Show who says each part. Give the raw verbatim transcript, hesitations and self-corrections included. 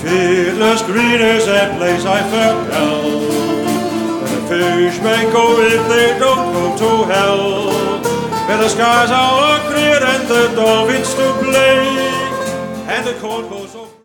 Speaker 1: Fiddler's Green is a place I felt well, where the fish may go if they don't go to hell, where the skies are clear and the dolphins to play, and the cold goes over.